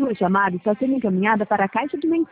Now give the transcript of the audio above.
Sua chamada está sendo encaminhada para a caixa de mensagem.